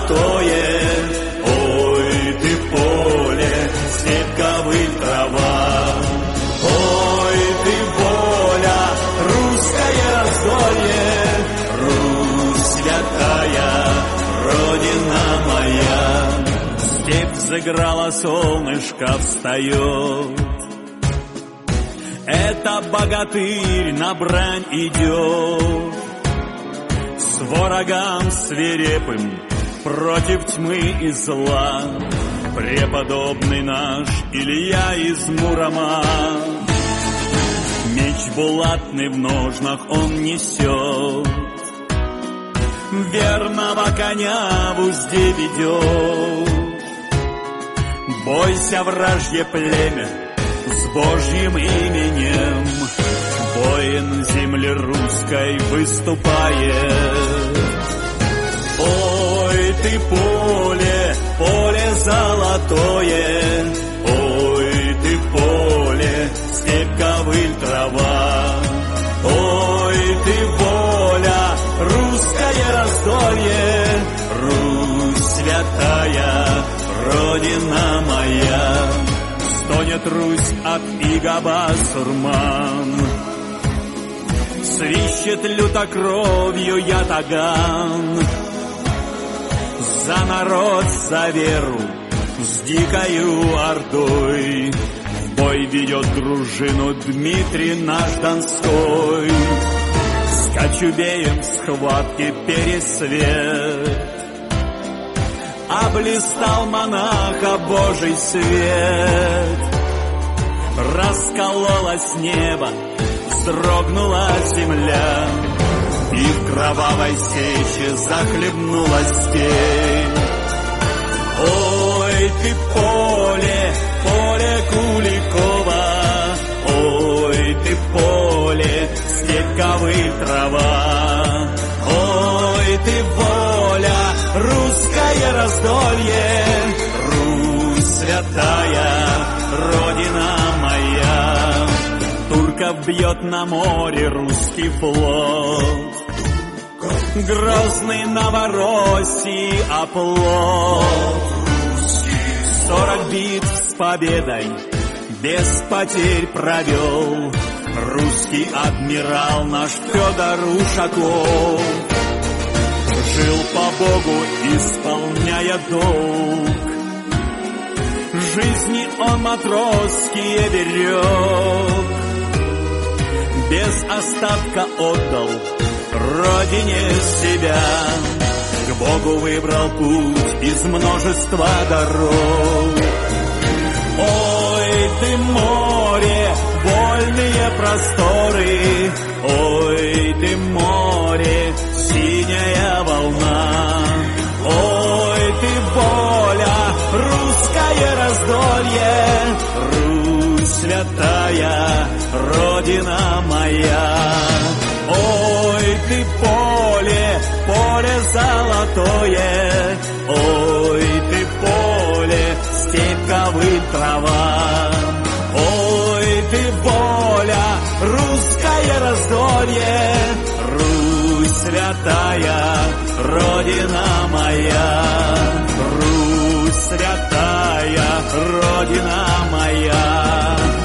золотое. Ой, ты поле, степь, ковыль, трава. Ой, ты воля, русское раздолье, Русь святая, Родина моя. Степь заграла, солнышко встает, это богатырь на брань идет. С ворогам свирепым против тьмы и зла преподобный наш Илья из Мурома. Меч булатный в ножнах он несет, верного коня в узде ведет. Бойся, вражье племя, с Божьим именем воин земли русской выступает. Ой, ты поле, поле золотое, ой, ты поле, степь, ковыль, трава. Ой, ты воля, русское раздолье, Русь святая, Родина моя. Стонет Русь от ига басурман, свищет люто кровью ятаган. За народ, за веру, с дикою ордой в бой ведет дружину Дмитрий наш Донской. С Кочубеем в схватке пересвет, облистал монаха Божий свет. Раскололось небо, вздрогнула земля, и в кровавой сече захлебнулась степь. Ой, ты поле, поле Куликова, ой, ты поле, степь, ковыль, трава. Ой, ты воля, русское раздолье, Русь святая, Родина моя. Турков бьет на море русский флот, грозный Новороссии оплот. 40 битв с победой без потерь провел русский адмирал наш Федор Ушаков. Жил по Богу, исполняя долг, жизни он матросские берег. Без остатка отдал родине себя, к Богу выбрал путь из множества дорог. Ой, ты море, вольные просторы, ой, ты море, синяя волна. Ой, ты воля, русское раздолье, Русь святая, Родина моя. Ой, ты поле, поле золотое, ой, ты поле, степь, ковыль, трава. Ой, ты воля, русское раздолье, Русь святая, Родина моя. Русь святая, Родина моя.